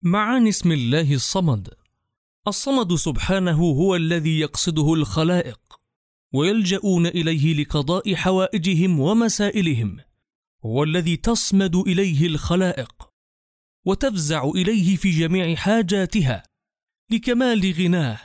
معاني اسم الله الصمد. الصمد سبحانه هو الذي يقصده الخلائق ويلجؤون إليه لقضاء حوائجهم ومسائلهم، هو الذي تصمد إليه الخلائق وتفزع إليه في جميع حاجاتها لكمال غناه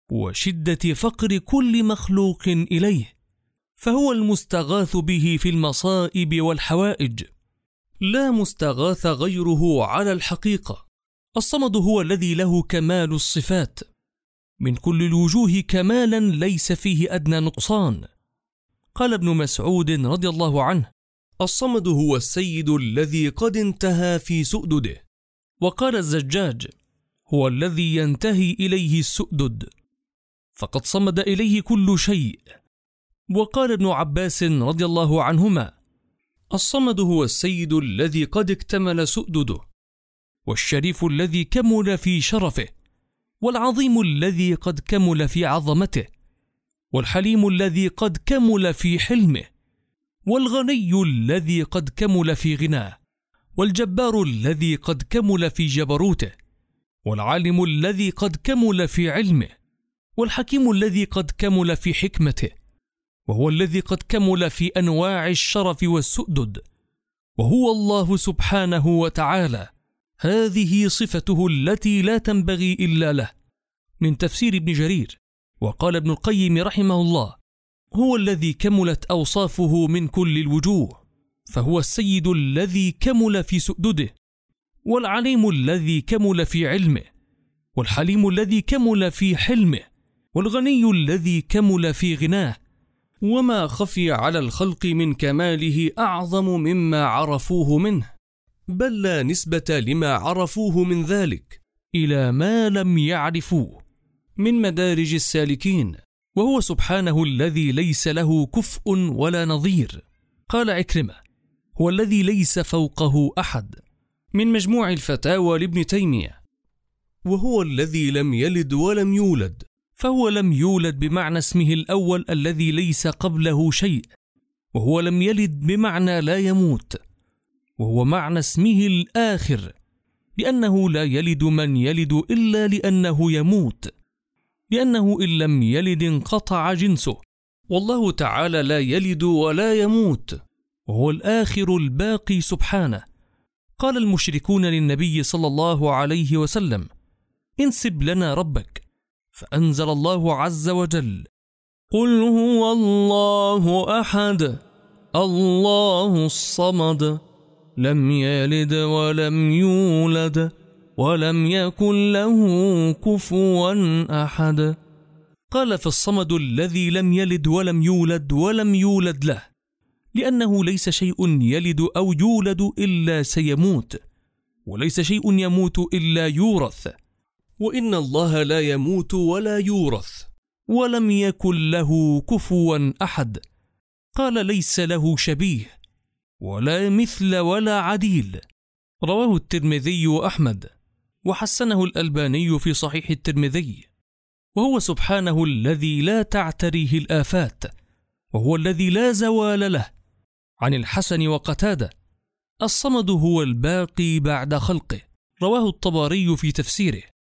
وشدة فقر كل مخلوق إليه، فهو المستغاث به في المصائب والحوائج، لا مستغاث غيره على الحقيقة. الصمد هو الذي له كمال الصفات من كل الوجوه كمالا ليس فيه أدنى نقصان. قال ابن مسعود رضي الله عنه: الصمد هو السيد الذي قد انتهى في سؤدده. وقال الزجاج: هو الذي ينتهي إليه السؤدد، فقد صمد إليه كل شيء. وقال ابن عباس رضي الله عنهما: الصمد هو السيد الذي قد اكتمل سؤدده، والشريف الذي كمل في شرفه، والعظيم الذي قد كمل في عظمته، والحليم الذي قد كمل في حلمه، والغني الذي قد كمل في غناه، والجبار الذي قد كمل في جبروته، والعالم الذي قد كمل في علمه، والحكيم الذي قد كمل في حكمته، وهو الذي قد كمل في أنواع الشرف والسؤدد، وهو الله سبحانه وتعالى. هذه صفته التي لا تنبغي إلا له. من تفسير ابن جرير. وقال ابن القيم رحمه الله: هو الذي كملت أوصافه من كل الوجوه، فهو السيد الذي كمل في سؤدده، والعليم الذي كمل في علمه، والحليم الذي كمل في حلمه، والغني الذي كمل في غناه. وما خفي على الخلق من كماله أعظم مما عرفوه منه، بل لا نسبة لما عرفوه من ذلك إلى ما لم يعرفوه من مدارج السالكين، وهو سبحانه الذي ليس له كفء ولا نظير. قال عكرمة: هو الذي ليس فوقه أحد. من مجموع الفتاوى لابن تيمية. وهو الذي لم يلد ولم يولد، فهو لم يولد بمعنى اسمه الأول الذي ليس قبله شيء، وهو لم يلد بمعنى لا يموت، وهو معنى اسمه الآخر، لأنه لا يلد من يلد إلا لأنه يموت، لأنه إن لم يلد انقطع جنسه، والله تعالى لا يلد ولا يموت، وهو الآخر الباقي سبحانه. قال المشركون للنبي صلى الله عليه وسلم: انسب لنا ربك، فأنزل الله عز وجل: قل هو الله أحد الله الصمد لم يلد ولم يولد ولم يكن له كفوا أحد. قال: فالصمد الذي لم يلد ولم يولد ولم يولد له، لأنه ليس شيء يلد أو يولد إلا سيموت، وليس شيء يموت إلا يورث، وإن الله لا يموت ولا يورث، ولم يكن له كفوا أحد. قال: ليس له شبيه ولا مثل ولا عديل. رواه الترمذي وأحمد، وحسنه الألباني في صحيح الترمذي. وهو سبحانه الذي لا تعتريه الآفات، وهو الذي لا زوال له. عن الحسن وقتادة: الصمد هو الباقي بعد خلقه. رواه الطبري في تفسيره.